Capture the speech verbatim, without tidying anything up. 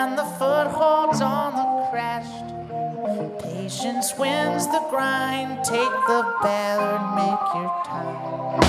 and the footholds on the crest. Patience wins the grind. Take the ballad, make your time.